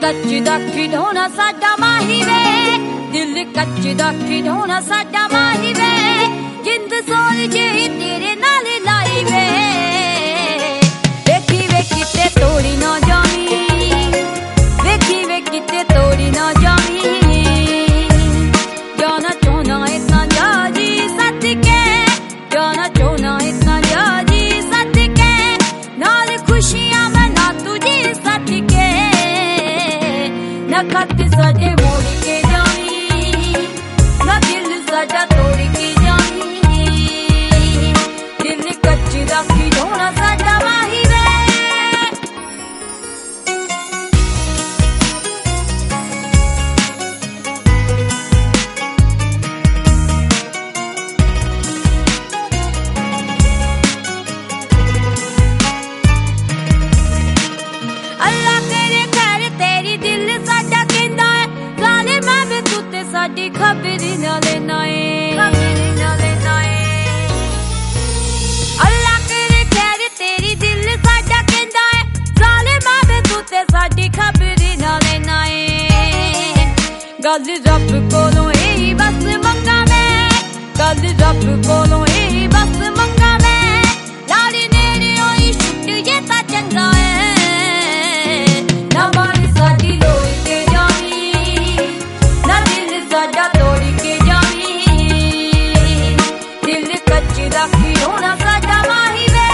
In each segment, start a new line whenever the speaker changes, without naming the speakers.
ਕੱਚ ਦਾ ਖਿਡੌਣਾ ਸਾਡਾ ਮਾਹੀ ਵੇ, ਦਿਲ ਕੱਚ ਦਾ ਖਿਡੌਣਾ ਸਾਡਾ ਮਾਹੀ ਵੇ, ਜਿੰਦ ਸੋਲ ਜਿਹੀ ਤੇਰੇ ਨਾਲ ਲਾਈ ਵੇ। ਵੇਖੀ ਵੇਖੀ ਤੇ ਤੋੜੀ ਨਾ ਜਾਵੀਂ, ਵੇਖੀ ਵੇਖੀ ਤੇ ਤੋੜੀ ਨਾ ਜਾਵੀਂ, ਜਾਣਾ ਚਾਹੁੰਦਾ ਇਤਨਾ ਜਾ ਜੀ ਸੱਜ ਕੇ, ਜਾਣਾ ਚਾਹੁੰਦਾ ਇਤਨਾ ਜਾ ਜੀ ਸੱਜ ਕੇ, ਨਾਲ ਖੁਸ਼ੀਆਂ ਮਨਾ ਤੁਝੇ ਸੱਜ ਕੇ, ਨਾ ਖੱਤ ਸਾਡੇ ਮੋੜ ਕੇ ਜਾਵੀਂ, ਨਾ ਦਿਲ ਸਾਡਾ ਤੋੜ ਕੇ ਜਾਵੀਂ, ਦਿਲ ਕੱਚ ਦਾ ਖਿਡੌਣਾ ਸਾਡਾ ਮਾਹੀ ਵੇ। ਅੱਲਾ ਤੇਰੇ ਘਰ ਤੇਰੀ ਦਿਲ ਸਾਡਾ ਕਹਿੰਦਾ ਏ, ਜ਼ਾਲਿਮਾਂ ਵੇ ਤੂੰ ਤੇ ਸਾਡੀ ਖਬਰ ਨਾ ਲੈਣਾ ਏ, ਖਬਰ ਨਾ ਲੈਣਾ ਏ। ਅੱਲਾ ਤੇਰੇ ਘਰ ਤੇਰੀ ਦਿਲ ਸਾਡਾ ਕਹਿੰਦਾ ਏ, ਜ਼ਾਲਿਮਾਂ ਵੇ ਤੂੰ ਤੇ ਸਾਡੀ ਖਬਰ ਨਾ ਲੈਣਾ ਏ। ਗੱਲ ਰੱਬ ਕੋਲੋਂ ਇਹੀ ਬਸ ਮੰਗਾ ਮੈਂ, ਗੱਲ ਰੱਬ ਕੋਲੋਂ ਇਹੀ ਬਸ ਮੰਗਾ ਮੈਂ, ਲਾੜੀ ਨੇੜੇ ਹੋਈ ਛੁੱਟ ਜੇ ਤਾਂ ਚੰਗਾ ਏ, ਨਾ ਮਨ ਸਾਡੀ ਲੋੜ ਕੇ ਜਾਵੀਂ, ਨਾ ਦਿਲ ਸਾਡਾ ਤੋੜ ਕੇ ਜਾਵੀਂ, ਦਿਲ ਕੱਚ ਦਾ ਖਿਡੌਣਾ ਸਾਡਾ ਮਾਹੀ ਵੇ।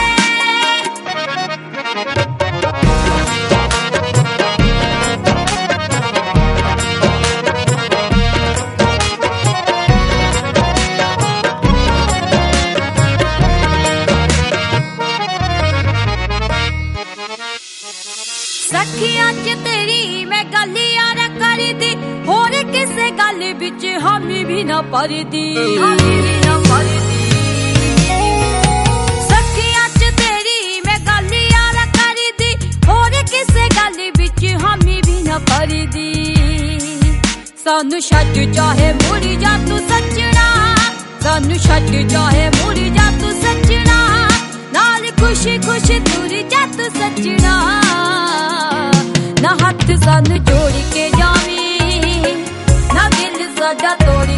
ਸਖੀਆਂ ਚ ਤੇਰੀ ਮੈਂ ਗੱਲ ਯਾਰ ਕਰਦੀ, ਹੋਰ ਕਿਸੇ ਗੱਲ ਵਿੱਚ ਹਾਮੀ ਵੀ ਨਾ ਭਰਦੀ, ਹਾਮੀ ਵੀ ਨਾ ਭਰਦੀ। ਸਖੀਆਂ ਚ ਤੇਰੀ ਮੈਂ ਗੱਲ ਯਾਰ ਕਰਦੀ, ਹੋਰ ਕਿਸੇ ਗੱਲ ਵਿੱਚ ਹਾਮੀ ਵੀ ਨਾ ਭਰਦੀ। ਸਾਨੂੰ ਛੱਡ ਚਾਹੇ ਮੁੜ ਜਾ ਤੂੰ ਸੱਜਣਾ, ਸਾਨੂੰ ਛੱਡ ਚਾਹੇ ਮੁੜ ਜਾ ਤੂੰ ਸੱਜਣਾ, ਨਾਲ ਖੁਸ਼ੀ ਖੁਸ਼ੀ ਤੁਰ ਜਾ ਤੂੰ ਸੱਜਣਾ, ਨਾ ਹੱਥ ਸਾਨੂੰ ਜੋੜ ਕੇ ਜਾਵੀਂ, ਨਾ ਦਿਲ ਸਾਡਾ ਤੋੜ